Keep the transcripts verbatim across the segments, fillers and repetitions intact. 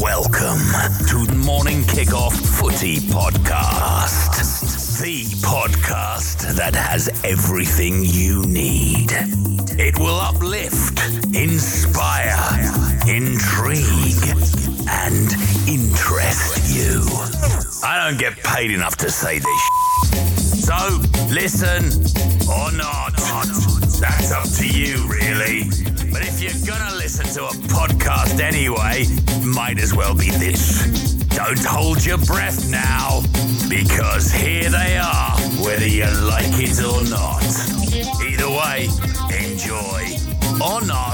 Welcome to the Morning Kickoff Footy Podcast. The podcast that has everything you need. It will uplift, inspire, intrigue, and interest you. I don't get paid enough to say this shit. So, listen or not. That's up to you, really. But if you're gonna listen to a podcast anyway, might as well be this. Don't hold your breath now, because here they are, whether you like it or not. Either way, enjoy or not.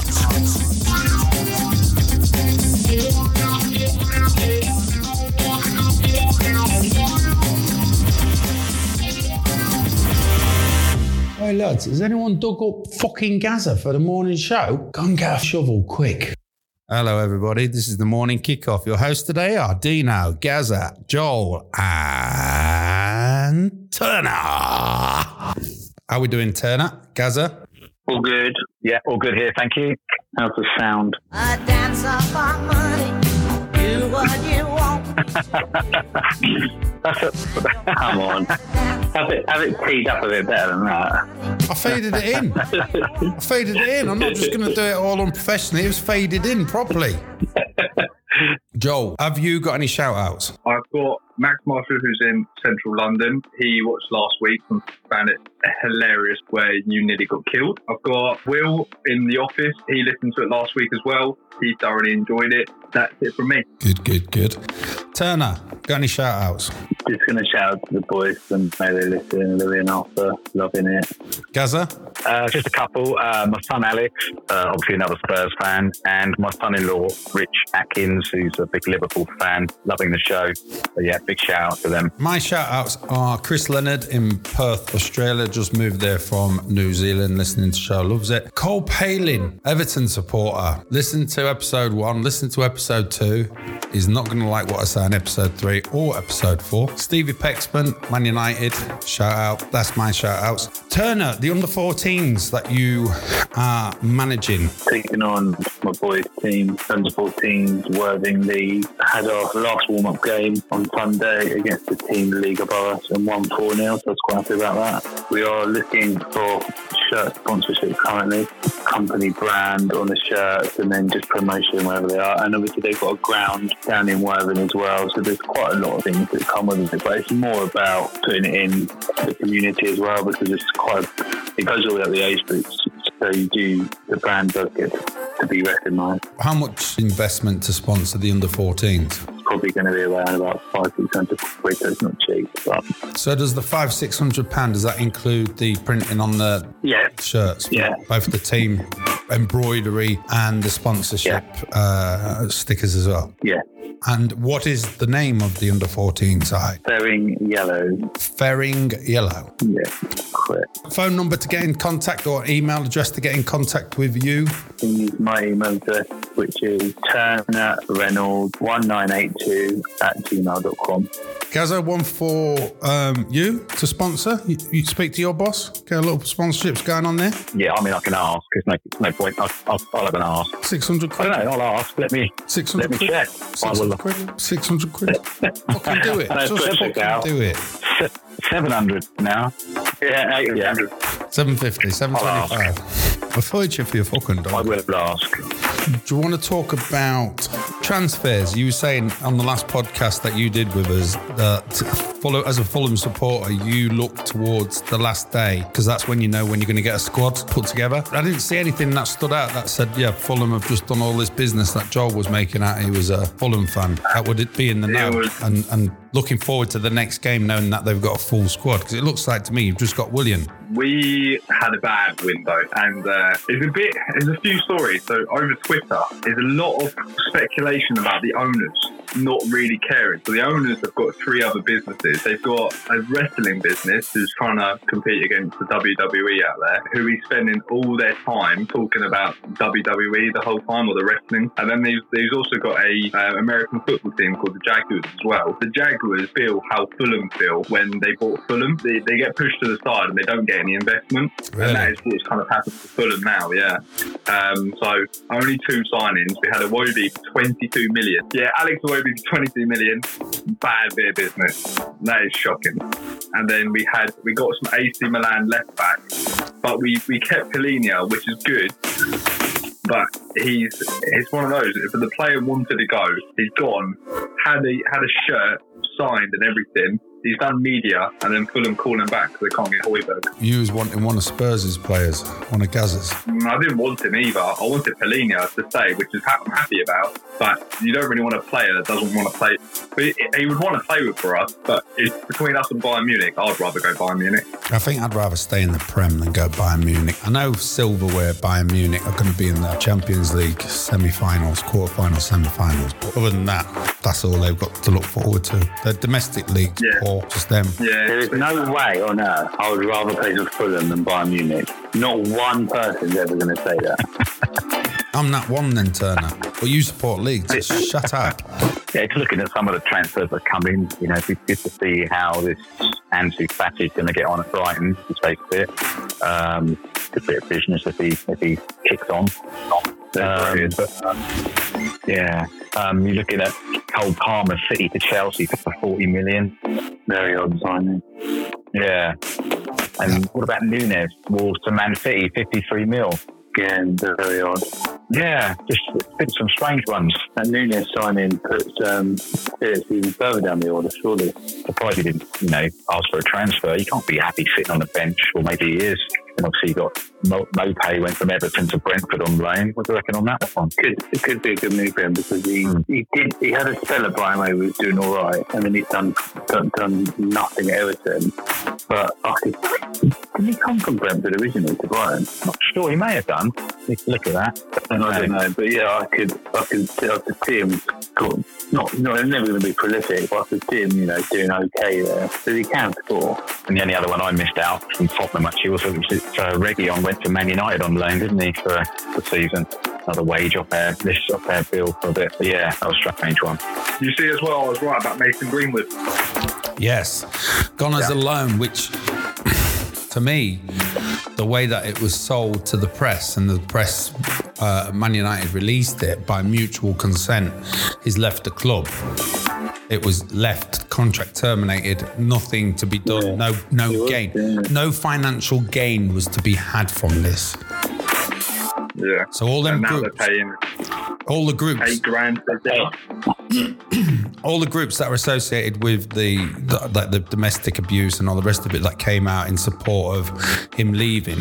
Hey lads, has anyone dug up fucking Gaza for the morning show? Go and get a shovel quick. Hello everybody, this is the Morning Kickoff. Your hosts today are Dino, Gaza, Joel and Turner. How are we doing, Turner? Gaza? All good. Yeah, all good here, thank you. How's the sound? A dance off our money, do what you want. That's a, come on. Have it, have it teed up a bit better than that. I faded it in. I faded it in. I'm not just going to do it all unprofessionally. It was faded in properly. Joel, have you got any shout-outs? I've got Max Marshall, who's in central London. He watched last week and found it hilarious where you nearly got killed. I've got Will in the office. He listened to it last week as well. He thoroughly enjoyed it. That's it from me. Good, good, good. Turner, got any shout-outs? Just going to shout out to the boys and may they listen. Louis and Arthur, loving it. Gaza? Uh, just a couple. Uh, my son Alex, uh, obviously another Spurs fan, and my son-in-law Rich Atkins, who's a big Liverpool fan, loving the show. So yeah, big shout out to them. My shout outs are Chris Leonard in Perth, Australia, just moved there from New Zealand, listening to the show, loves it. Cole Palin, Everton supporter, listen to episode one, listen to episode two. He's not going to like what I say in episode three or episode four. Stevie Pexman, Man United, shout out. That's my shout outs. Turner, the under fourteens that you are managing. Taking on my boys' team, under fourteens, Worthing League. Had our last warm-up game on Sunday against the team League of Us and won four nil, so I was quite happy about that. We are looking for shirt sponsorship currently, company brand on the shirts, and then just promotion wherever they are. And obviously they've got a ground down in Worthing as well, so there's quite a lot of things that come with it, but it's more about putting it in the community as well, because it's quite, it goes all the way up the age groups, so you do, the brand does get to be recognised. How much investment to sponsor the under fourteens? Probably going to be around about five, six hundred quid, so it's not cheap. But. So does the five, six hundred pound, does that include the printing on the yeah. shirts? Yeah. Both the team embroidery and the sponsorship yeah. uh, stickers as well? Yeah. And what is the name of the under fourteen side? Ferring Yellow. Ferring Yellow. Yeah, correct. Phone number to get in contact or email address to get in contact with you? You can use my email address, which is turner reynolds one nine eight two at gmail dot com. Gaza, one for um, you to sponsor. You, you speak to your boss, get a little sponsorships going on there. Yeah, I mean, I can ask. There's no, no point. I'll, I'll, I'll have an ask. six hundred quid. I don't know, I'll ask. Let me, six hundred let me quid. check. six hundred quid. six hundred quid. Fucking do it. Just fucking out. do it. seven hundred now. Yeah, eight hundred. seven fifty, seven twenty-five. I thought you for your fucking dog. I will ask. Do you want to talk about transfers? You were saying on the last podcast that you did with us that follow, as a Fulham supporter, you look towards the last day because that's when you know when you're going to get a squad put together. I didn't see anything that stood out that said, yeah, Fulham have just done all this business that Joel was making out. He was a Fulham fan. How would it be in the know? And, and looking forward to the next game knowing that they've got a full squad, because it looks like to me you've just got Willian. We had a bad window, and uh, it's a bit, there's a few stories. So over Twitter, there's a lot of speculation about the owners not really caring. So the owners have got three other businesses. They've got a wrestling business who's trying to compete against the W W E out there, who is spending all their time talking about W W E the whole time, or the wrestling. And then they've, they've also got a uh, American football team called the Jaguars as well. The Jaguars feel how Fulham feel when they bought Fulham. They, they get pushed to the side and they don't get any investment. Really? And that is what's kind of happened to Fulham now, yeah. Um, so only two signings. We had Iwobi for twenty-two million. Yeah, Alex Iwobi for twenty-two million. Bad bit of business. That is shocking. And then we had we got some A C Milan left back, but we, we kept Polinia, which is good. But he's it's one of those. If the player wanted to go, he's gone. Had a had a shirt signed and everything. He's done media, and then Fulham call him back because they can't get Højbjerg. You was wanting one of Spurs' players, one of Gazza's. Mm, I didn't want him either. I wanted Polinia to stay, which is ha- I'm happy about. But you don't really want a player that doesn't want to play. But he, he would want to play with for us. But it's between us and Bayern Munich. I'd rather go Bayern Munich. I think I'd rather stay in the Prem than go Bayern Munich. I know silverware Bayern Munich are going to be in the Champions League semi-finals, quarter-finals, semi-finals. But other than that, that's all they've got to look forward to. The domestic league's Yeah. poor, just them. Yeah, There is no way on earth I would rather play for Fulham than Bayern Munich. Not one person's ever going to say that. I'm that one then, Turner. But you support Leeds. So shut up. Yeah, it's looking at some of the transfers that come in. You know, it's good to see how this Ansu Fati is going to get on at Brighton, to take a bit. Um, good bit of business if he if he kicks on. Um, but, um, yeah, um, you're looking at Cole Palmer City to Chelsea for forty million. Very odd signing. Yeah, and what about Nunes? Wolves to Man City, fifty-three mil. Again, very odd. Yeah, just been some strange ones. That Nunes signing puts um, Phillips even further down the order, surely. Surprised he didn't, you know, ask for a transfer. He can't be happy sitting on the bench, or maybe he is. And obviously, you got Mo- Mopay went from Everton to Brentford on loan. What do you reckon on that one? Could, it could be a good move for him because he, Mm. he did he had a spell at Brighton where he was doing all right, and then he's done done, done nothing at Everton. But I could, didn't he come from Brentford originally to Brighton? Not sure. He may have done. Let's look at that. I don't I don't know. know, but yeah, I could I could I could see him. Cool. Not not they're never going to be prolific, but I could see him, you know, doing okay there. But he can score. And the only other one I missed out from Tottenham actually was uh, Reguilon went to Man United on loan, didn't he, for the season? Another wage off their list, off their bill for a bit. But yeah, that was a strange one. You see as well, I was right about Mason Greenwood. Yes. Gone as a loan, which to me, the way that it was sold to the press and the press, uh, Man United released it by mutual consent, he's left the club. It was left, contract terminated, nothing to be done, Yeah. no no It was, gain. yeah. No financial gain was to be had from this. Yeah. So all them and now groups, they're paying all the groups, eight grand per day. all the groups that are associated with the, the like the domestic abuse and all the rest of it that came out in support of him leaving,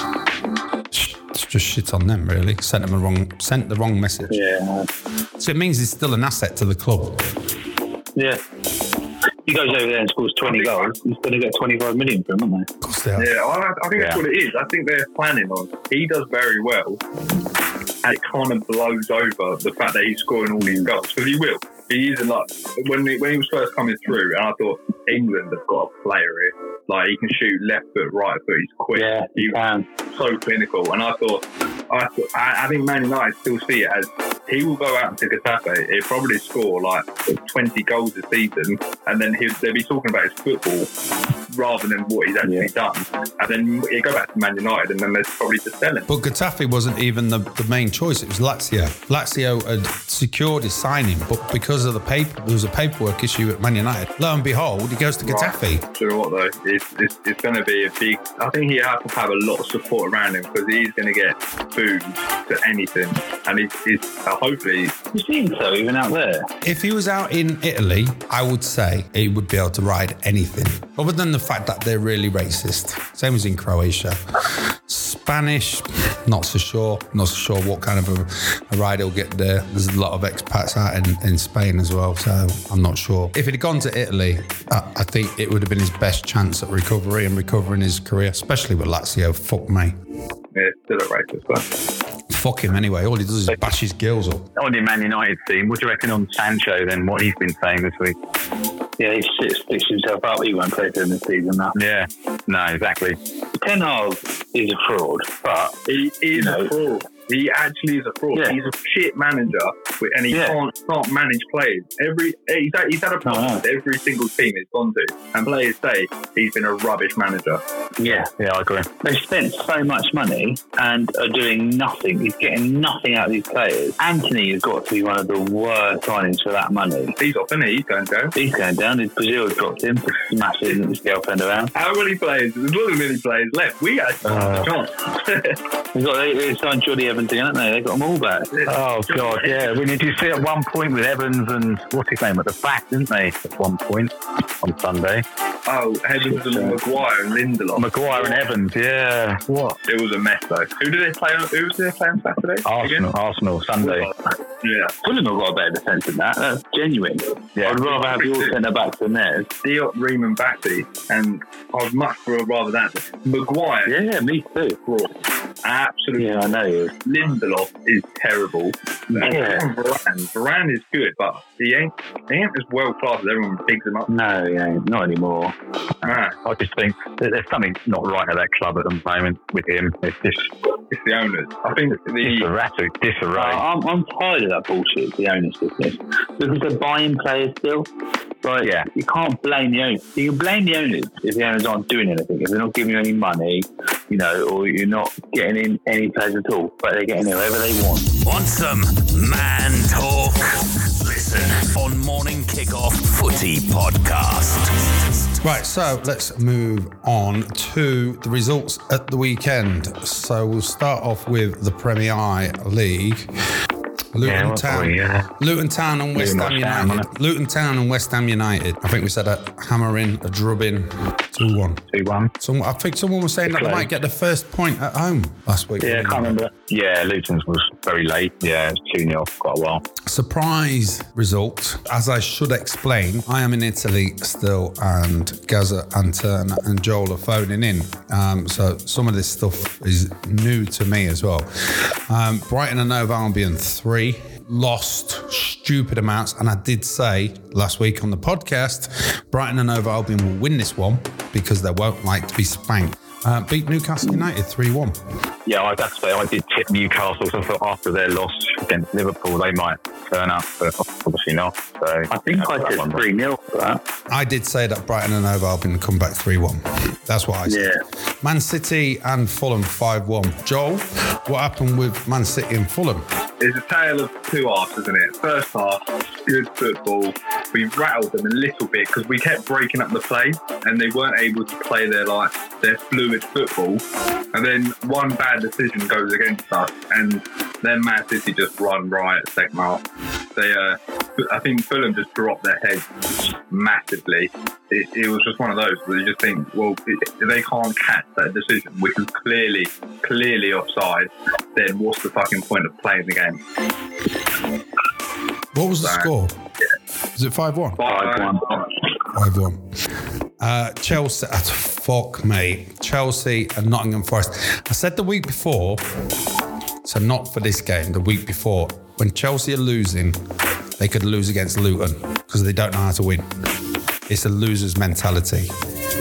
sh- it's just shit on them really. Sent them a wrong, sent the wrong message. Yeah, So it means he's still an asset to the club. yeah. He goes over there and scores twenty goals. He's going to get twenty-five million from him, aren't they? Of course they are. Yeah, I, I think that's Yeah. what it is. I think they're planning on. He does very well, and it kind of blows over the fact that he's scoring all these goals because he will. He isn't like when he, when he was first coming through, and I thought England have got a player here. Like he can shoot left foot, right foot. He's quick. Yeah, he He's can. so clinical. And I thought, I thought, I, I think Man United still see it as he will go out into Getafe. He'll probably score like twenty goals a season, and then he'll, they'll be talking about his football rather than what he's actually Yeah. done. And then he'll go back to Man United, and then they're probably just selling. But Getafe wasn't even the, the main choice. It was Lazio. Lazio had secured his signing, but because of the paper, there was a paperwork issue at Man United. Lo and behold, he goes to Getafe. Right. Do you know what though? It's, it's, it's going to be a big. I think he has to have a lot of support around him because he's going to get food to anything, and he's, he's uh, hopefully. You seem so even out there. If he was out in Italy, I would say he would be able to ride anything, other than the fact that they're really racist. Same as in Croatia. Spanish, not so sure. Not so sure what kind of a, a ride he'll get there. There's a lot of expats out in, in Spain as well, so I'm not sure. If he'd have gone to Italy, I, I think it would have been his best chance at recovery and recovering his career, especially with Lazio. Fuck me. Yeah, still a racist, but Fuck him anyway. All he does is bash his girls up. On your Man United team, what do you reckon on Sancho then, what he's been saying this week? Yeah, he sits, sticks himself up. He won't play for him this season now. Yeah, no, exactly. Ten Hag is a fraud, but He is You know. a fraud. He actually is a fraud. Yeah. He's a shit manager, and he Yeah. can't can't manage players. Every he's had, he's had a problem No, no. with every single team he's gone to, and players say he's been a rubbish manager. yeah, Yeah, I agree. they spent so much money and are doing nothing. He's getting nothing out of these players. Anthony has got to be one of the worst signings for that money. He's off, isn't he? He's going down. He's going down. His Brazil dropped him for smashing his girlfriend around. How many players? There's not as many players left. We had Uh, a chance. They've got they, they signed Jordy Evans again, haven't they? They got them all back. Oh, God, yeah. We need to see at one point with Evans and what's his name at the back, didn't they, at one point on Sunday? Oh, Evans and Maguire and Lindelof. Maguire and Evans, yeah. What? It was a mess though. Who did they play on? Who did they play on Saturday? Arsenal, Arsenal, Sunday. Yeah. Fulham have got a better defence than that. That's genuine. Yeah. I'd rather have your centre backs than theirs. Diop, Riemann, Batty, and I'd much rather that. Maguire, Yeah, me too. absolutely. Yeah, I know you. Lindelof is terrible. Yeah. Varane, Varane is good, but he ain't he ain't as well classed as everyone bigs him up. No, yeah, not anymore. Ah, I just think that there's something not right at that club at the moment with him. It's just it's the owners. I think the disarray. disarray. I'm, I'm tired of that bullshit, the owners business. Because they're buying players still. Like, Yeah. you can't blame the owners. You can blame the owners if the owners aren't doing anything, if they're not giving you any money, you know, or you're not getting in any players at all. But they're getting whoever they want. Want some man talk? Listen on Morning Kickoff Footy Podcast. Right, so let's move on to the results at the weekend. So we'll start off with the Premier League. Luton Yeah, what Town, are we, yeah. Luton Town and West Luton Ham West Ham, United. wasn't Luton Town and West Ham United. I think we said a hammering, a drubbing, two one. two one. So I think someone was saying that they Close. might get the first point at home last week. Yeah, I can't remember. Yeah, Luton's was very late. Yeah, it was two nil for quite a while. Surprise result. As I should explain, I am in Italy still, and Gaza and Turner and Joel are phoning in. Um, so some of this stuff is new to me as well. Um, Brighton and Hove Albion three. Lost stupid amounts, and I did say last week on the podcast, Brighton and Hove Albion will win this one because they won't like to be spanked. Uh, beat Newcastle United three one. Yeah, I have to say I did tip Newcastle. So I thought after their loss against Liverpool, they might turn up, but obviously not. So I think yeah, I that did one. three nil for that. I did say that Brighton and Hove Albion would come back three one. That's what I said. Yeah. Man City and Fulham five one. Joel, what happened with Man City and Fulham? It's a tale of two halves, isn't it? First half, good football. We rattled them a little bit because we kept breaking up the play, and they weren't able to play their like their fluid football. And then one bad decision goes against us, and then Man City just run riot second half. They, uh, I think Fulham just dropped their heads massively. It, it was just one of those where you just think, well, if they can't catch that decision, which is clearly, clearly offside, then what's the fucking point of playing the game? What was the Sorry. score? Was it five one? five one. five one. Uh, Chelsea, uh, fuck me. Chelsea and Nottingham Forest. I said the week before, so not for this game, the week before, when Chelsea are losing, they could lose against Luton because they don't know how to win. It's a loser's mentality.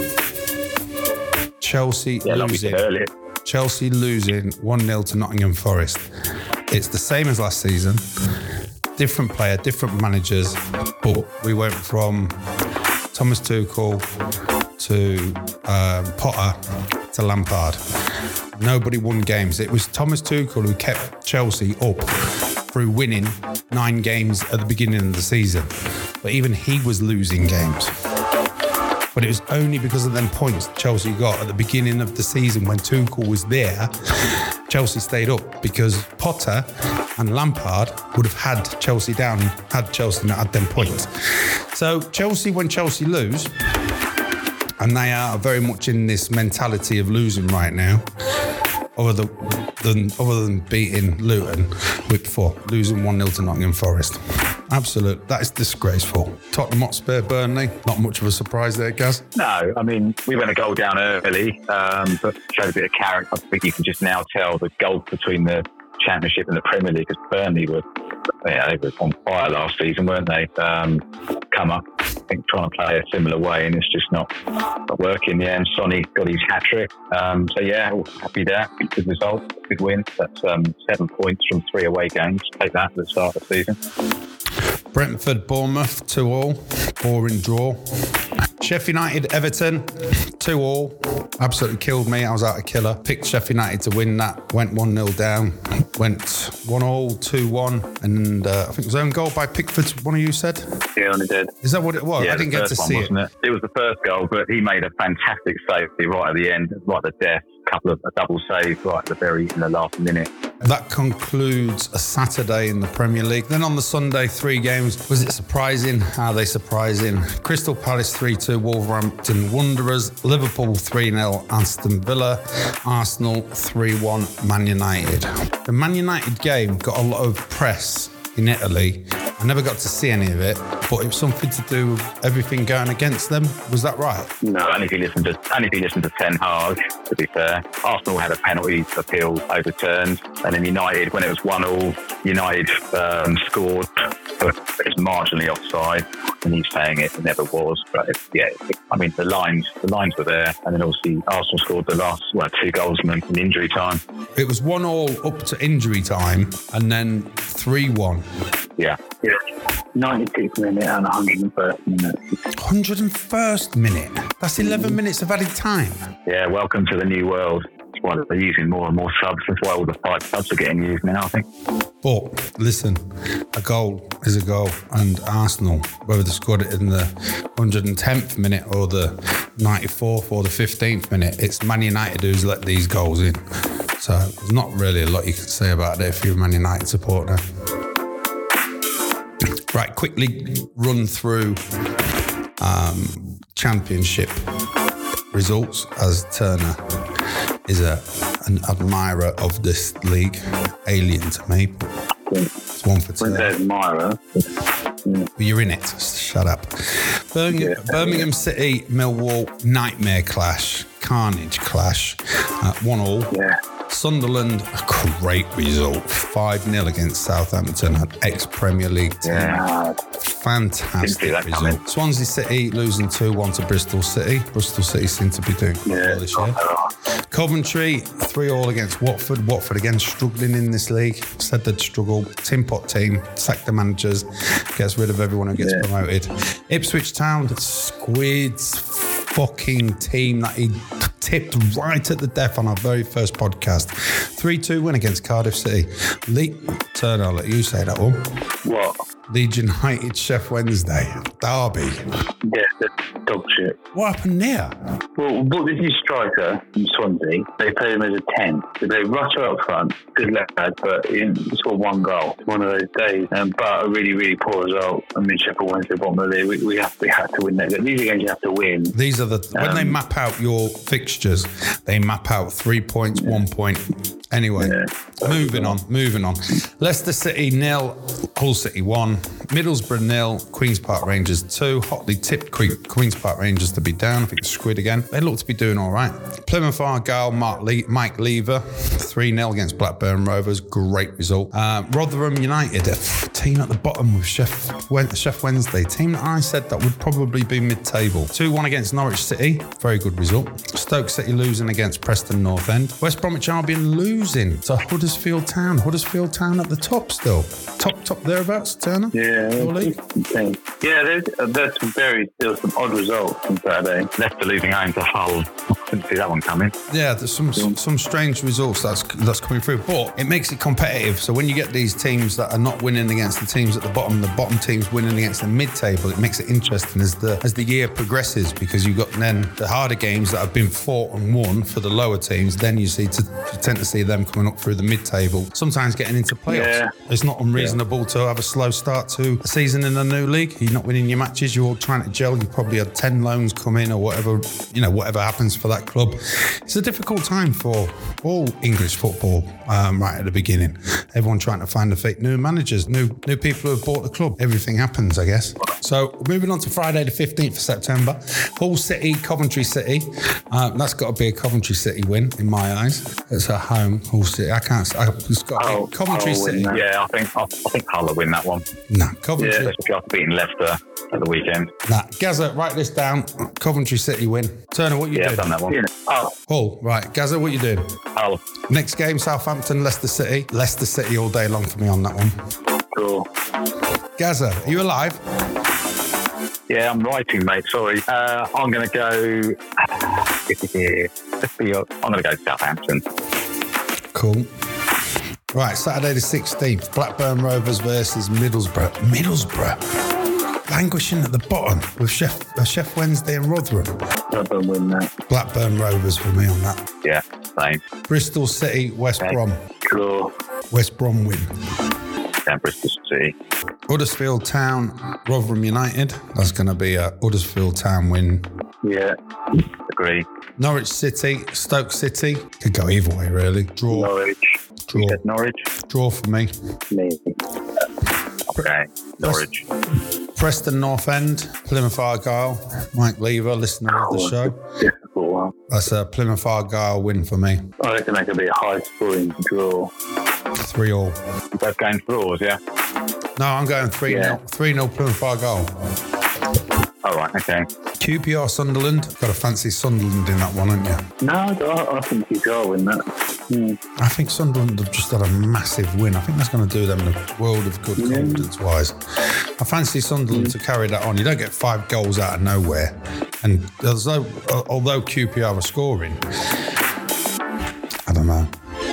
Chelsea Yeah, like we losing. said earlier. Chelsea losing one nil to Nottingham Forest. It's the same as last season. Different player, different managers, but we went from Thomas Tuchel to um, Potter to Lampard. Nobody won games. It was Thomas Tuchel who kept Chelsea up through winning nine games at the beginning of the season. But even he was losing games. But it was only because of them points Chelsea got at the beginning of the season when Tuchel was there. Chelsea stayed up because Potter and Lampard would have had Chelsea down, had Chelsea not had them points. So Chelsea, when Chelsea lose, and they are very much in this mentality of losing right now, other than other than beating Luton week before, losing one nil to Nottingham Forest. Absolute, that is disgraceful. Tottenham Hotspur, Burnley, not much of a surprise there, Gaz. No, I mean, we went a goal down early, um, but showed a bit of character. I think you can just now tell the gulf between the Championship and the Premier League, because Burnley were, yeah, they were on fire last season, weren't they? Um, come up, I think, trying to play a similar way, and it's just not, not working. Yeah, and Sonny got his hat trick. Um, so yeah, happy there. Good result, good win. That's um, seven points from three away games. Take that at the start of the season. Brentford, Bournemouth, two all. Boring draw. Sheffield United, Everton, two all. Absolutely killed me. I was out of killer. Picked Sheffield United to win that. Went one nil down. Went one all, two one. And uh, I think it was own goal by Pickford, one of you said? Yeah, only did. Is that what it was? Yeah, I didn't get to one, see wasn't it. It was the first goal, but he made a fantastic save right at the end, right at the death. A couple of a double save right at the very, in the last minute. That concludes a Saturday in the Premier League. Then on the Sunday, three games. Was it surprising? Are they surprising? Crystal Palace three two, Wolverhampton Wanderers. Liverpool three nil, Aston Villa. Arsenal three one, Man United. The Man United game got a lot of press in Italy. I never got to see any of it, but it was something to do with everything going against them. Was that right? No, only if you listen to only if you listen to Ten Hag, to be fair. Arsenal had a penalty appeal overturned, and then United, when it was one all, United um, scored, but it was marginally offside, and he's saying it never was. But it, yeah, it, I mean the lines, the lines were there, and then obviously Arsenal scored the last well two goals in, in injury time. It was one all up to injury time, and then three one. Yeah. Yeah. ninety-sixth minute and one hundred first minute. one hundred first minute? That's eleven minutes of added time. Yeah, welcome to the new world. That's why they're using more and more subs. That's why all the five subs are getting used now, I think. But listen, a goal is a goal, and Arsenal, whether they scored it in the one hundred tenth minute or the ninety-fourth or the fifteenth minute, it's Man United who's let these goals in. So there's not really a lot you can say about it if you're a Man United supporter. Right, quickly run through um, championship results, as Turner is a an admirer of this league, alien to me. But it's one for When Turner. there's Myra, You're in it. Shut up. Birmingham, Yeah. Birmingham City, Millwall, nightmare clash, carnage clash, uh, one all. yeah. Sunderland, a great result, five nil against Southampton, an ex-Premier League team. Yeah. Fantastic Didn't see that result. coming. Swansea City losing two one to Bristol City. Bristol City seem to be doing quite Yeah. well this year. Coventry, three all against Watford. Watford again struggling in this league. Said they'd struggle. Tin pot team, sack the managers, gets rid of everyone who gets Yeah. promoted. Ipswich Town, Squid's fucking team that he tipped right at the death on our very first podcast. three two win against Cardiff City. Le- Turner, I'll let you say that one. What? Leeds United, Sheff Wednesday, Derby. Yeah, the dog shit. What happened there? Well, but this new striker from Swansea, they play him as a ten. They play Rutter up front, good lad, but he scored one goal. It's one of those days. Um, but a really, really poor result. I mean, Sheffield Wednesday, bottom of the league. We, we, have, we have to win that. These are games you have to win. These are the when Um, they map out your fixtures, they map out three points, one point. Anyway, Yeah. moving on, moving on. Leicester City nil, Hull City one, Middlesbrough nil, Queen's Park Rangers two. Hotly tipped Que- Queen's Park Rangers to be down. I think it's Squid again. They look to be doing all right. Plymouth Argyle, Mark Le- Mike Lever three nil against Blackburn Rovers. Great result. Uh, Rotherham United, a f- team at the bottom with Sheff, Wen- Sheff Wednesday. Team that I said that would probably be mid-table. two one against Norwich City. Very good result. Stoke City losing against Preston North End. West Bromwich Albion losing to Huddersfield Town. Huddersfield Town at the top still. Top, top thereabouts, Turner? Yeah, Your league? insane. Yeah, there's, uh, there's some very still some odd results on Saturday. Leicester losing home to Hull. Couldn't see that one coming. Yeah, there's some some strange results that's that's coming through, but it makes it competitive. So when you get these teams that are not winning against the teams at the bottom, the bottom teams winning against the mid-table, it makes it interesting as the as the year progresses, because you've got then the harder games that have been fought and won for the lower teams. Then you see to you tend to see them coming up through the mid-table, sometimes getting into playoffs. Yeah. It's not unreasonable to have a slow start to a season in a new league. You're not winning your matches. You're all trying to gel. You probably had ten loans come in or whatever. You know, whatever happens for that club. It's a difficult time for all English football um, right at the beginning. Everyone trying to find the fake new managers, new new people who have bought the club. Everything happens, I guess. So moving on to Friday the fifteenth of September, Hull City, Coventry City. Uh, that's got to be a Coventry City win in my eyes. It's at home, Hull City. I can't. I, it's got to be Coventry Hull City. Yeah, I think I, I think Hull will win that one. Nah, Coventry. Yeah, especially after beating Leicester at the weekend. Nah, Gazza, write this down. Coventry City win. Turner, what you Yeah, doing? I've done that one. Yeah. Oh, Hull, right. Gazza, what you doing? Hull. Next game, Southampton, Leicester City. Leicester City all day long for me on that one. cool. Gazza, are you alive? Yeah, I'm writing, mate. Sorry. Uh, I'm going to go. Let's be. I'm going to go Southampton. Cool. Right, Saturday the sixteenth, Blackburn Rovers versus Middlesbrough. Middlesbrough, languishing at the bottom with Chef uh, Chef Wednesday and Rotherham. Blackburn win that. Blackburn Rovers for me on that. Yeah, same. Bristol City, West Okay. Brom. Cool. West Brom win. Down Bristol City. Huddersfield Town, Rotherham United. That's going to be a Huddersfield Town win. Yeah. Agree. Norwich City, Stoke City. Could go either way, really. Draw. Norwich. Draw. Said Norwich. Draw for me. Me. Okay. Norwich. Preston North End, Plymouth Argyle. Mike Lever, listener of the show. Difficult one. That's a Plymouth Argyle win for me. I reckon that could be a high scoring draw. Three all. Both going draws, yeah. No, I'm going three Yeah. nil. Three nil Plymouth Argyle. All right. Okay. Q P R Sunderland. Got to fancy Sunderland in that one, haven't you? No, I, I think you can win that. Hmm. I think Sunderland have just had a massive win. I think that's going to do them a world of good Yeah. confidence-wise. I fancy Sunderland to carry that on. You don't get five goals out of nowhere. And although, although Q P R are scoring, I don't know.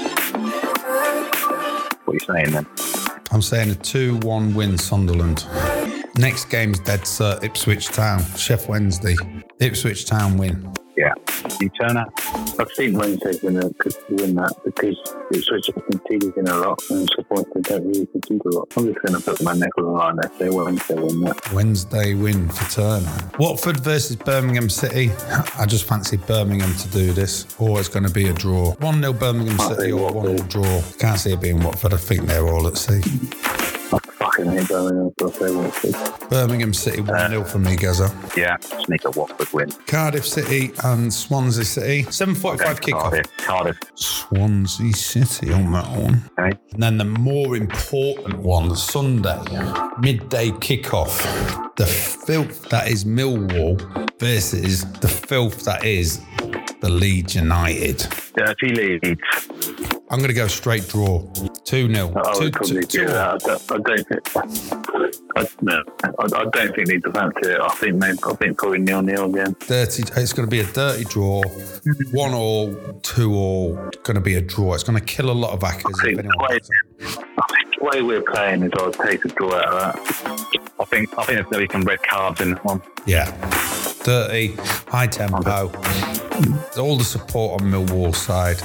What are you saying then? I'm saying a two one win Sunderland. Next game's dead cert, Ipswich Town. Chef Wednesday. Ipswich Town win. Yeah. You turn up. I think Wednesday's going to win that because it's such a conceded in a lot and support they don't really concede a lot. I'm just going to put my neck on the line there. Say Wednesday win that. Wednesday win for Turner. Watford versus Birmingham City. I just fancy Birmingham to do this, or it's going to be a draw. one nil Birmingham I City think or one nil Watford. draw. Can't see it being Watford. I think they're all at sea. I fucking hate Birmingham, so I say Watford. Birmingham City one nil for me, Gaza. Yeah. Sneak a Watford win. Cardiff City and Swansea City. seven forty-five Okay, kickoff. Cardiff. Cardiff. Swansea City on that one. Okay. And then the more important one, Sunday, midday kickoff. The filth that is Millwall versus the filth that is the Leeds United. Dirty Leeds. I'm going to go straight draw. two nil. I two, would probably two, do two that. I don't, I don't think. I, no, I, I don't think they to fancy it. I think maybe, I think probably nil nil again. Dirty. It's going to be a dirty draw. One all, two all. Going to be a draw. It's going to kill a lot of hackers. I think, the way, I think the way we're playing is I'll take a draw out of that. I think I think there's going to be some red cards in that one. Yeah. Dirty, high tempo. All the support on Millwall's side.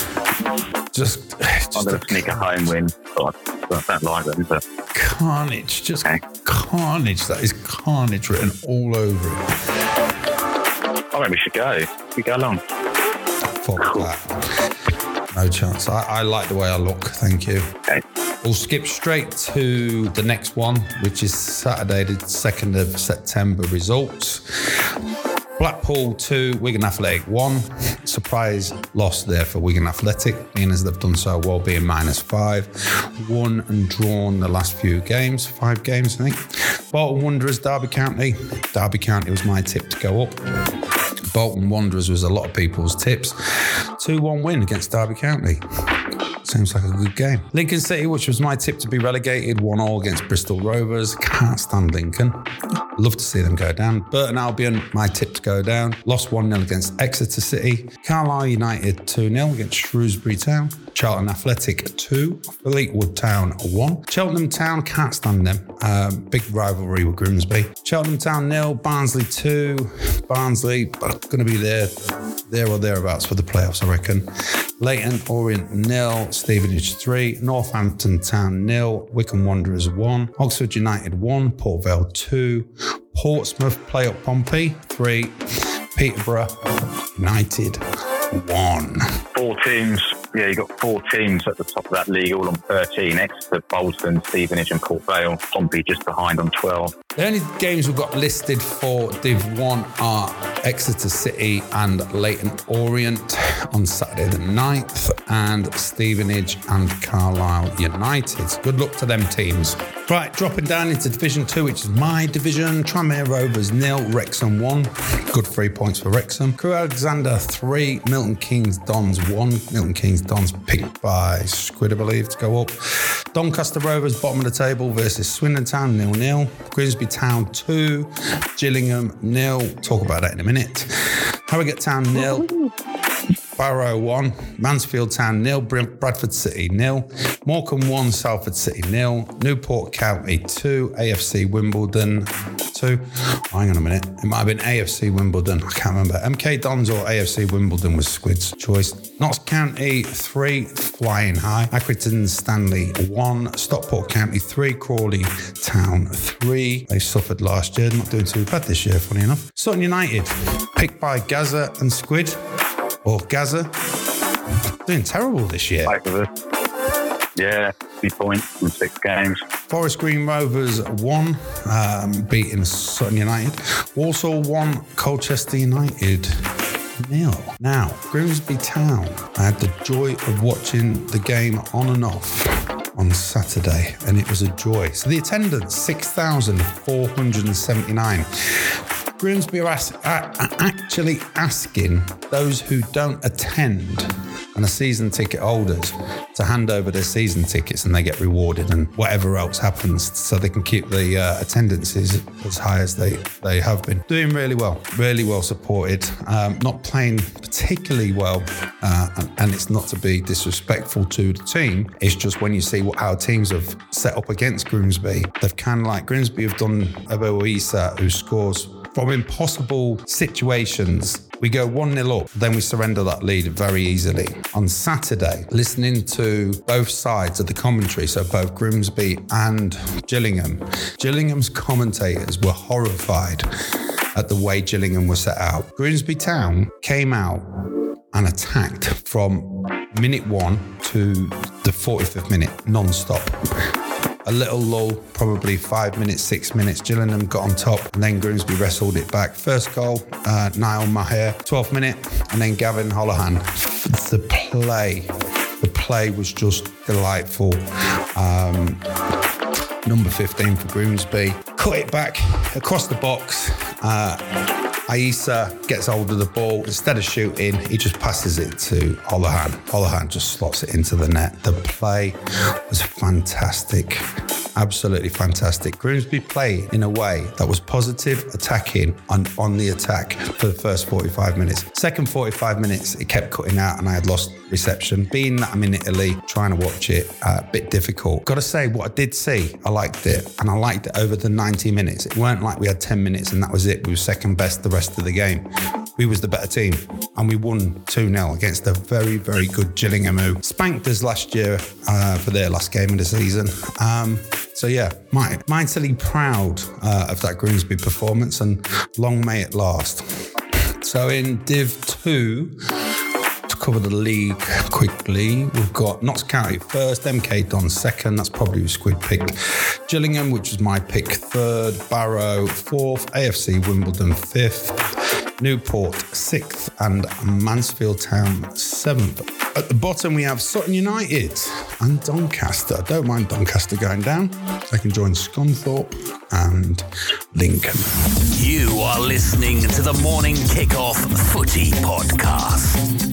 Just, I'm just going to sneak a home win, but I don't like them. But carnage. Just Okay. carnage. That is carnage written all over it. I think we should go. We go along. Fuck that. No chance. I, I like the way I look. Thank you. Okay. We'll skip straight to the next one, which is Saturday, the second of September results. Blackpool two, Wigan Athletic one. Surprise loss there for Wigan Athletic, being as they've done so well, being minus five. Won and drawn the last few games, five games, I think. Bolton Wanderers, Derby County. Derby County was my tip to go up. Bolton Wanderers was a lot of people's tips. two one win against Derby County. Seems like a good game. Lincoln City, which was my tip to be relegated, one all against Bristol Rovers. Can't stand Lincoln. Love to see them go down. Burton Albion, my tip to go down. Lost one nil against Exeter City. Carlisle United two nil against Shrewsbury Town. Charlton Athletic two. Fleetwood Town one. Cheltenham Town, can't stand them. Um, big rivalry with Grimsby. Cheltenham Town nil. Barnsley two. Barnsley going to be there, there or thereabouts for the playoffs, I reckon. Leighton Orient nil. Stevenage three. Northampton Town nil. Wycombe Wanderers one. Oxford United one. Port Vale two. Portsmouth play up Pompey three. Peterborough United one. Four teams. Yeah, you got four teams at the top of that league, all on thirteen. Exeter, Bolton, Stevenage and Port Vale. Pompey just behind on twelve. The only games we've got listed for Div one are Exeter City and Leyton Orient on Saturday the ninth, and Stevenage and Carlisle United. Good luck to them teams. Right, dropping down into Division two, which is my division. Tranmere Rovers nil, Wrexham one. Good three points for Wrexham. Crewe Alexandra three, Milton Keynes Dons one. Milton Keynes Dons picked by Squid, I believe, to go up. Doncaster Rovers bottom of the table versus Swindon Town nil nil. Grimsby Town two, Gillingham nil. Talk about that in a minute. Harrogate Town nil. Barrow one, Mansfield Town nil, Bradford City nil, Morecambe one, Salford City nil, Newport County two, A F C Wimbledon two. Oh, hang on a minute, it might have been A F C Wimbledon, I can't remember. M K Dons or A F C Wimbledon was Squid's choice. Notts County three, flying high. Accrington Stanley one, Stockport County three, Crawley Town three. They suffered last year, not doing too bad this year, funny enough. Sutton United, picked by Gaza and Squid. Or Gaza, doing terrible this year. Back with it. Yeah, three points from six games. Forest Green Rovers one, um, beating Sutton United. Walsall one, Colchester United nil. Now, Grimsby Town. I had the joy of watching the game on and off on Saturday, and it was a joy. So the attendance, six thousand four hundred seventy-nine. Grimsby are, as- are actually asking those who don't attend and are season ticket holders to hand over their season tickets, and they get rewarded, and whatever else happens, so they can keep the uh, attendances as high as they, they have been. Doing really well, really well supported. Um, not playing particularly well, uh, and, and it's not to be disrespectful to the team. It's just when you see what how teams have set up against Grimsby, they've kind of like Grimsby have done Ebo Issa, who scores from impossible situations. We go one nil up, then we surrender that lead very easily. On Saturday, listening to both sides of the commentary, so both Grimsby and Gillingham, Gillingham's commentators were horrified at the way Gillingham was set out. Grimsby Town came out and attacked from minute one to the forty-fifth minute, non-stop. A little lull, probably five minutes, six minutes. Gillingham got on top, and then Grimsby wrestled it back. First goal, uh, Niall Maher, twelfth minute, and then Gavin Holohan. The play, the play was just delightful. Um, number fifteen for Grimsby. Cut it back across the box. Uh, Aissa gets hold of the ball. Instead of shooting, he just passes it to Holohan. Holohan just slots it into the net. The play was fantastic. Absolutely fantastic. Grimsby played in a way that was positive, attacking, and on the attack for the first forty-five minutes. Second forty-five minutes, it kept cutting out, and I had lost reception. Being that I'm in Italy, trying to watch it, a uh, bit difficult. Got to say, what I did see, I liked it, and I liked it over the ninety minutes. It weren't like we had ten minutes and that was it. We were second best the rest of the game. We was the better team, and we won two nil against a very, very good Gillingham who spanked us last year uh, for their last game of the season. Um, so yeah, mightily proud uh, of that Grimsby performance, and long may it last. So in Div two, to cover the league quickly, we've got Notts County first, M K Dons second, that's probably who Squid picked. Gillingham, which was my pick, third. Barrow fourth, A F C Wimbledon fifth, Newport sixth, and Mansfield Town seventh. At the bottom, we have Sutton United and Doncaster. I don't mind Doncaster going down. They can join Scunthorpe and Lincoln. You are listening to the Morning Kickoff Footy Podcast.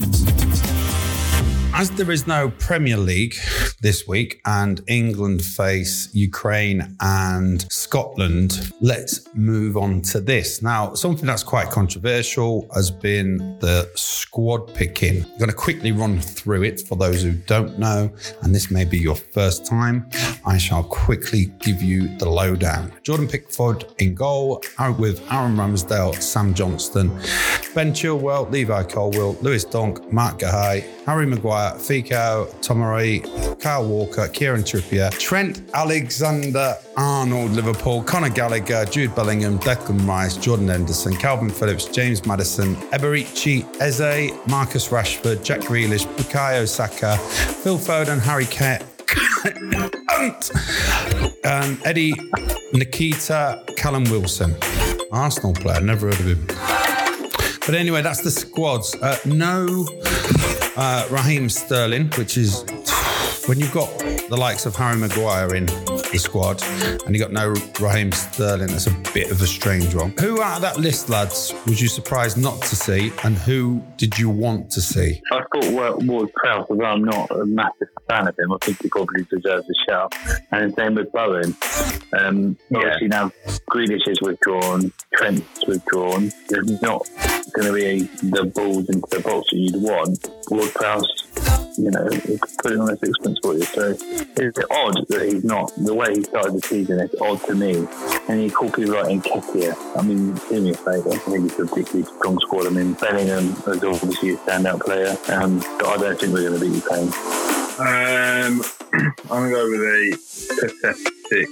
As there is no Premier League this week and England face Ukraine and Scotland, let's move on to this. Now, something that's quite controversial has been the squad picking. I'm going to quickly run through it for those who don't know, and this may be your first time. I shall quickly give you the lowdown. Jordan Pickford in goal, with Aaron Ramsdale, Sam Johnston, Ben Chilwell, Levi Colwill, Lewis Dunk, Mark Gahey, Harry Maguire, Fikau, Tomori, Kyle Walker, Kieran Trippier, Trent Alexander-Arnold, Liverpool, Conor Gallagher, Jude Bellingham, Declan Rice, Jordan Henderson, Calvin Phillips, James Maddison, Eberici Eze, Marcus Rashford, Jack Grealish, Bukayo Saka, Phil Foden, Harry Kane, um, Eddie Nikita, Callum Wilson, Arsenal player, never heard of him. But anyway, that's the squads. Uh, no uh, Raheem Sterling, which is when you've got the likes of Harry Maguire in the squad and you got no Raheem Sterling, that's a bit of a strange one. Who out of that list, lads, was you surprised not to see, and who did you want to see? I thought Ward Prowse, although I'm not a massive fan of him, I think he probably deserves a shout. And the same with Bowen. Um, obviously yeah. Now Grealish is withdrawn, Trent's withdrawn. There's not going to be the balls into the box that you'd want. Ward Prowse, you know, put it on a sixpence for you. So it's odd that he's not, the way he started the season, it's odd to me. And he called people like Nketiah. I mean, do me a favour. I think it's a particularly strong squad. I mean, Bellingham is obviously a standout player, um, but I don't think we're going to beat Ukraine. Um, I'm going to go with a pathetic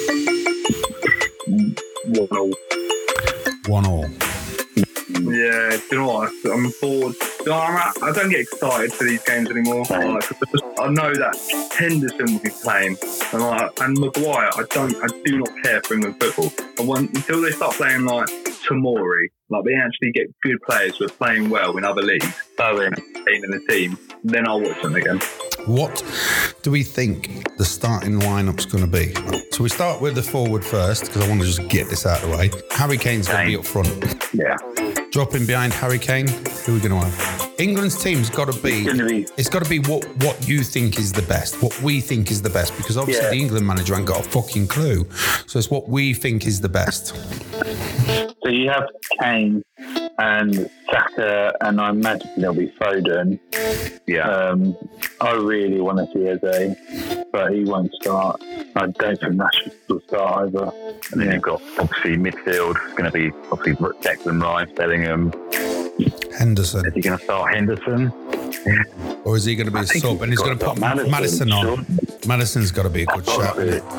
one all. One all. Yeah, do you know what? I'm bored. You know, I'm at, I don't get excited for these games anymore. Like, I know that Henderson will be playing, and, like, and Maguire. I don't, I do not care for England football. I want until they start playing like Tomori, like they actually get good players who are playing well in other leagues, Bowen, in the team. Then I'll watch them again. What do we think the starting lineup's going to be? So we start with the forward first, because I want to just get this out of the way. Harry Kane's going to be up front. Yeah. Dropping behind Harry Kane, who are we going to have? England's team's got to be, be, it's got to be what, what you think is the best, what we think is the best, because obviously yeah. the England manager ain't got a fucking clue. So it's what we think is the best. So you have Kane and Saka, and I imagine there'll be Foden. Yeah. Um, I really want to see Eze, but he won't start. I don't think Rashford will start either. And then yeah. you've got, obviously, midfield. It's going to be, obviously, Declan Rice, Bellingham. Henderson. Is he going to start Henderson? Yeah. Or is he going to be a sub and he's going to put Madison, Madison on? Sure. Madison's got to be a good shot.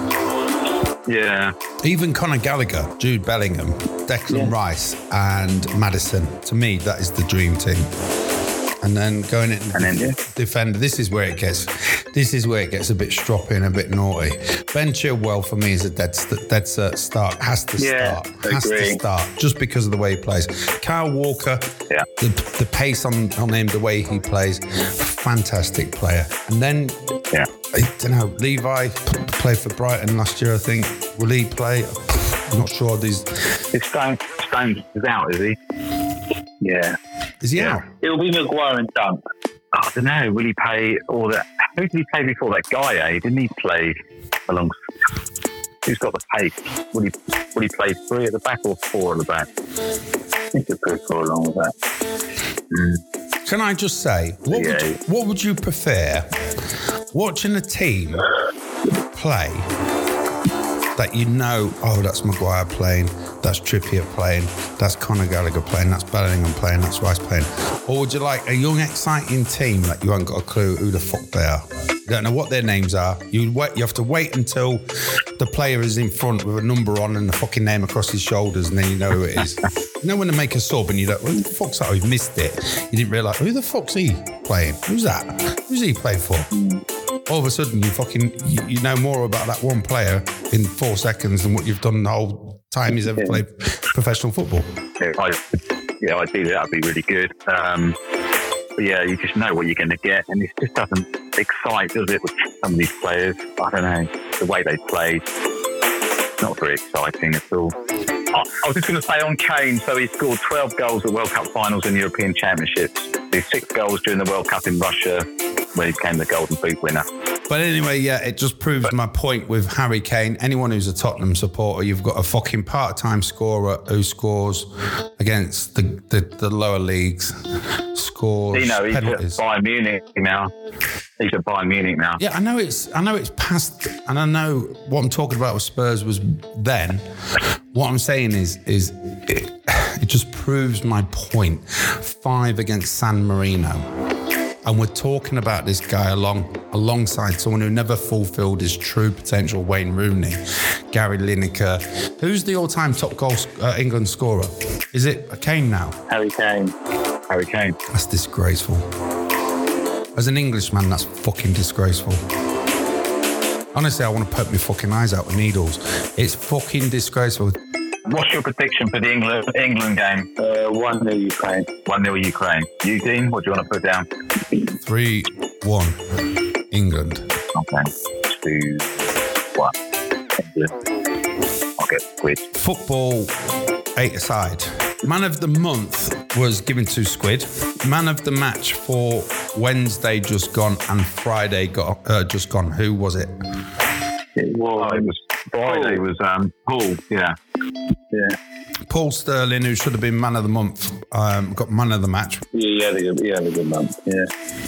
Yeah. Even Conor Gallagher, Jude Bellingham, Declan yeah. Rice and Madison. To me, that is the dream team. And then going in and then, yeah. defender. This is where it gets. This is where it gets a bit stroppy and a bit naughty. Ben Chilwell for me is a dead, dead cert start. Has to yeah, start. Has agree. to start just because of the way he plays. Kyle Walker. Yeah. The, the pace on, on him, the way he plays, fantastic player. And then yeah. I don't know. Levi played for Brighton last year, I think. Will he play? I'm not sure. These. Is Stones, Stones is out, is he? Yeah. Is he yeah. out? It'll be Maguire and Dunk. I don't know. Will he play all that? Who did he play before that guy? Eh? Didn't he play along? Who's got the pace? Will he? Will he play three at the back or four at the back? I think he'll play four along with that. Mm. Can I just say, what, yeah. would you, what would you prefer? Watching a team play that you know, oh, that's Maguire playing, that's Trippier playing, that's Conor Gallagher playing, that's Bellingham playing, that's Rice playing. Or would you like a young, exciting team that you haven't got a clue who the fuck they are? You don't know what their names are. You wait. You have to wait until the player is in front with a number on and the fucking name across his shoulders, and then you know who it is. You know when they make a sub and you don't, who the fuck's that? Oh, you've missed it. You didn't realise, who the fuck's he playing? Who's that? Who's he playing for? All of a sudden, you fucking, you, you know more about that one player in four seconds than what you've done the whole time he's ever played professional football. Yeah, I, yeah ideally that would be really good. Um, but yeah, you just know what you're going to get, and it just doesn't excite, does it, with some of these players? I don't know. The way they play, not very exciting at all. I, I was just going to say on Kane, so he scored twelve goals at World Cup finals and European Championships. He six goals during the World Cup in Russia, when he became the Golden Boot winner. But anyway, yeah, it just proves but, my point with Harry Kane. Anyone who's a Tottenham supporter, you've got a fucking part-time scorer who scores against the, the, the lower leagues, scores you know, he's penalties. at Bayern Munich now. He's at Bayern Munich now. Yeah, I know it's I know it's past, and I know what I'm talking about with Spurs was then. What I'm saying is, is it, it just proves my point. Five against San Marino. And we're talking about this guy along alongside someone who never fulfilled his true potential, Wayne Rooney, Gary Lineker. Who's the all-time top goal uh, England scorer? Is it Kane now? Harry Kane. Harry Kane. That's disgraceful. As an Englishman, that's fucking disgraceful. Honestly, I want to poke my fucking eyes out with needles. It's fucking disgraceful. What's your prediction for the England England game? Uh, one nil Ukraine. one nil Ukraine. You, Dean, what do you want to put down? three one England. Okay. two one England. I'll get Squid. Football eight aside. Man of the month was given to Squid. Man of the match for Wednesday just gone and Friday got uh, just gone. Who was it? It was, Oh, it was Friday. Was um Paul? Yeah. yeah. Paul Sterling, who should have been man of the month, um, got man of the match. Yeah, he had a good, he had a good month, yeah.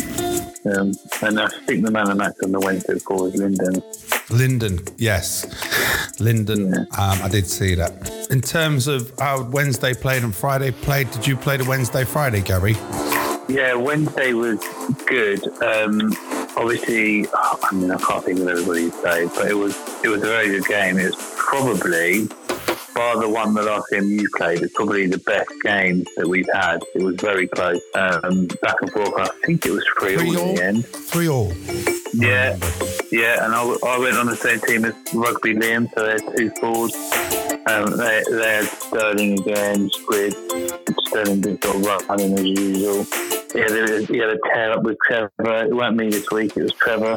Um, and I think the man of the match on the Wednesday before was Linden. Linden, yes. Linden, Yeah. um, I did see that. In terms of how Wednesday played and Friday played, did you play the Wednesday, Friday, Gary? Yeah, Wednesday was good. Um, obviously, oh, I mean, I can't think of everybody to say, but it was it was a very good game. It was probably, bar the one the last game you played, it's probably the best game that we've had. It was very close, um, back and forth. I think it was three all in the end. Three all. Yeah, yeah, and I, I went on the same team as Rugby Liam, so they had two forwards. Um, they, they had Sterling again, Squid. Sterling didn't sort of running as usual. Yeah, there was, he had a tear up with Trevor. It weren't me this week, it was Trevor.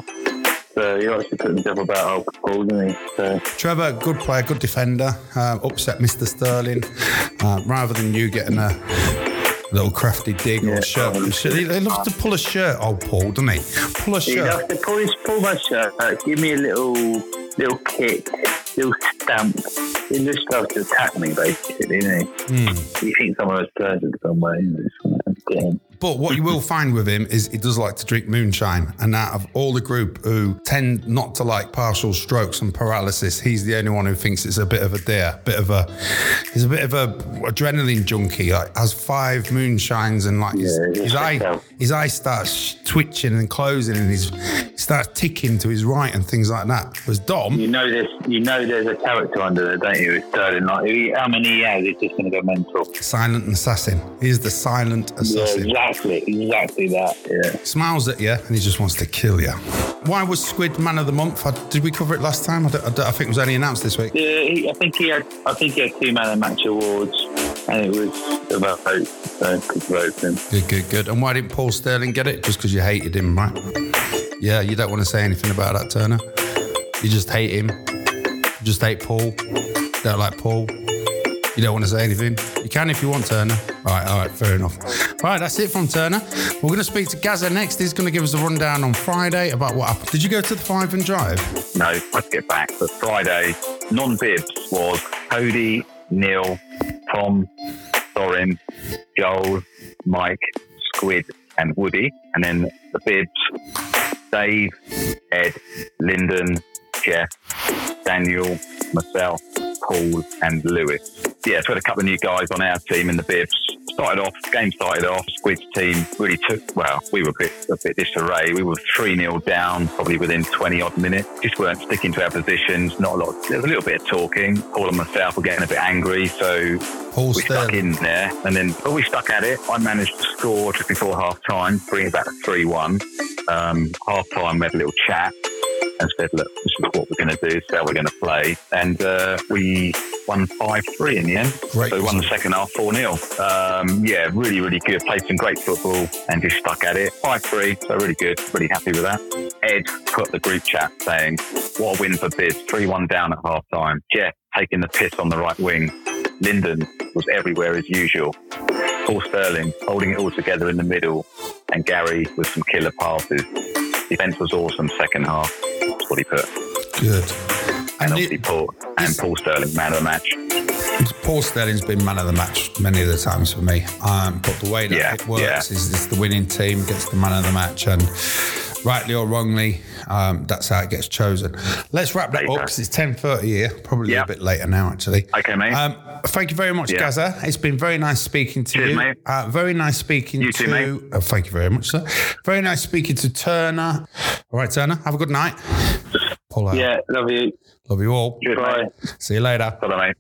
So he obviously put himself about old Paul, didn't he? So. Trevor, good player, good defender, uh, upset Mister Sterling. Uh, rather than you getting a little crafty dig Yeah, or shirt. um, He he loves to pull a shirt, old Paul, doesn't he? Pull a He shirt. loves to pull, his, pull my shirt, uh, give me a little little kick, little stamp. He just loves to attack me, basically, doesn't he? Mm. He thinks I'm a surgeon somewhere. You know, so, yeah. But what you will find with him is he does like to drink moonshine. And out of all the group who tend not to like partial strokes and paralysis, he's the only one who thinks it's a bit of a dare, bit of a, he's a bit of a adrenaline junkie. Like has five moonshines and like his, Yeah, his eye, so. his eye starts twitching and closing and he's, he starts ticking to his right and things like that. Whereas Dom, You know this. You know there's a character under there, don't you? It's Sterling. Like, if he, how many he has, it's just going to go mental. silent assassin. He's the silent assassin. Yeah, exactly, exactly that. Yeah. Smiles at you and he just wants to kill you. Why was Squid man of the month? I, did we cover it last time? I, don't, I, don't, I think it was only announced this week. Yeah, he, I think he had. I think he had two man of match awards, and it was about vote. So good vote him. Good, good, good. And why didn't Paul Sterling get it? Just because you hated him, right? Yeah, you don't want to say anything about that, Turner. You just hate him. You just hate Paul. Don't like Paul. You don't want to say anything. You can if you want, Turner. All right, all right, fair enough. All right, that's it from Turner. We're going to speak to Gazza next. He's going to give us a rundown on Friday about what happened. Did you go to the Five and Drive? No, let's get back. But Friday, non-bibs was Cody, Neil, Tom, Thorin, Joel, Mike, Squid, and Woody. And then the bibs, Dave, Ed, Lyndon, Jeff, Daniel, myself, Paul, and Lewis. Yeah, so we had a couple of new guys on our team in the bibs. Started off, game started off, Squid's team really took, well, we were a bit, a bit disarray. We were three nil down, probably within twenty odd minutes. Just weren't sticking to our positions, not a lot. There was a little bit of talking. Paul and myself were getting a bit angry, so Paul we Sterling. stuck in there. And then, but we stuck at it. I managed to score just before half time, bring it back to three one. Um, half time, we had a little chat and said, look, this is what we're going to do, this is how we're going to play. And uh, we won five three in the end. Great. So we won the second half four nil. Um, yeah, really, really good. Played some great football and just stuck at it. five three, so really good. Really happy with that. Ed put the group chat saying, what a win for Biz. three one down at half time. Jeff taking the piss on the right wing. Lyndon was everywhere as usual. Paul Sterling holding it all together in the middle. And Gary with some killer passes. Defence was awesome second half. That's what he put. Good. And And obviously it, Paul and Paul Sterling, man of the match. Paul Sterling's been man of the match many of the times for me. Um, but the way that Yeah, it works yeah. is this: the winning team gets the man of the match, and rightly or wrongly, um, that's how it gets chosen. Let's wrap that There you up go. because it's ten thirty here, probably Yeah. a bit later now, actually. Okay, mate. Um, thank you very much, Yeah. Gazza. It's been very nice speaking to Cheers, you. mate. Uh, very nice speaking You to. too, mate. Oh, thank you very much, sir. Very nice speaking to Turner. All right, Turner. Have a good night. Pull out. Yeah, love you. Love you all. Cheers, Bye. mate. See you later. Bye, mate.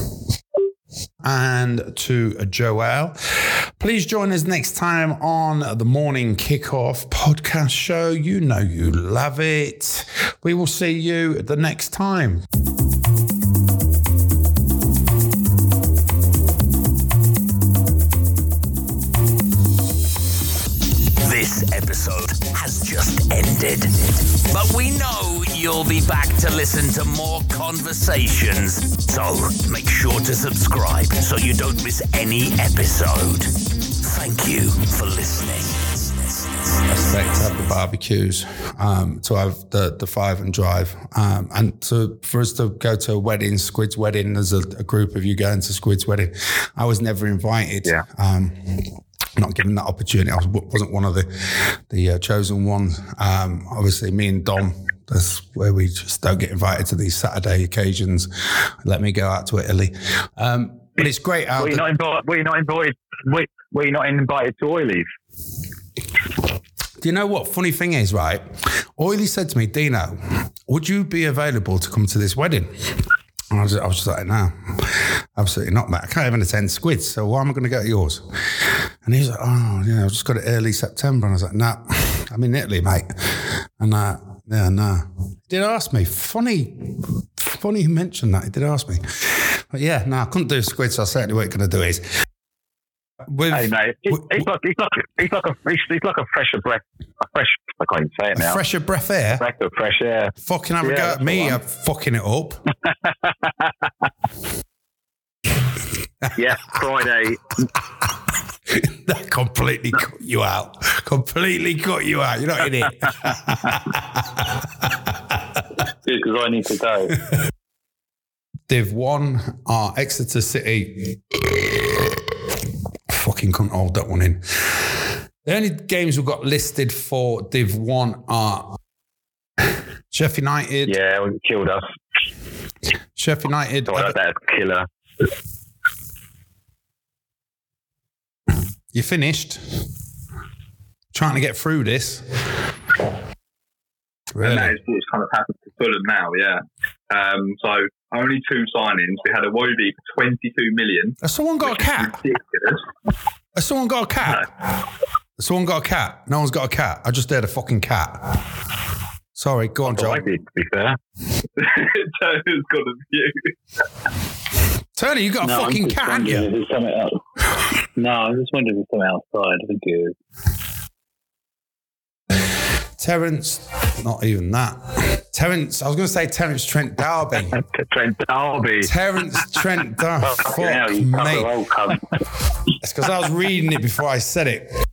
And to Joel, please join us next time on the Morning Kickoff podcast show. You know you love it. We will see you the next time. you'll be back to listen to more conversations. So make sure to subscribe so you don't miss any episode. Thank you for listening. I expect to have the barbecues, um, to have the, the five and drive, um, and to, for us to go to a wedding, Squid's wedding, there's a, a group of you going to Squid's wedding. I was never invited. Yeah. Um, not given that opportunity. I was, wasn't one of the, the uh, chosen ones. Um, obviously me and Dom, that's where we just don't get invited to these Saturday occasions. Let me go out to Italy. Um, but it's great out Were you the- not invited? Were you not invited? Were, were you not invited to Oilies? Do you know what? Funny thing is, right? Oily said to me, Dino, would you be available to come to this wedding? And I was, I was just like, no, absolutely not, mate. I can't even attend Squids, so why am I going to go to yours? And he was like, oh, yeah, I've just got it early September. And I was like, nah, I'm in Italy, mate. And uh, yeah, nah. He did ask me. Funny, funny you mentioned that. He did ask me. But yeah, no, nah, I couldn't do Squids, so I certainly what I'm going to do is... With, Hey mate, he's, with, he's like he's like he's like a he's, he's like a fresher breath, a fresh. I can't even say it now. fresher breath air. Breath of fresh air. Fucking have a Yeah, go that's at me, the I'm fucking it up. Yeah, Friday. That completely cut you out. Completely cut you out. You're not in it. Because I need to go. Div one are Exeter City. Fucking couldn't hold that one in. The only games we've got listed for Div one are Sheffield United. Yeah, it killed us. Sheffield United. So that, that's a killer. You finished? Trying to get through this. Really? And that is what's kind of happened to Fulham now, yeah. Um, so only two signings. We had a Wobie for twenty-two million. Has someone got a cat? Ridiculous. Has someone got a cat? No. Has someone got a cat? No one's got a cat. I just heard a fucking cat. Sorry, go on, Oh, I John. did, to be fair. Turner's got a view. Tony, you got a No, I'm fucking just cat, haven't wondering you? if there's something else. No, I was just wondering if there's something outside. I think it is. Terence, not even that. Terence, I was going to say Terence Trent D'Arby. Trent D'Arby. Terence Trent D'Arby. Yeah, Fuck you cover the me. whole cunt. It's because I was reading it before I said it.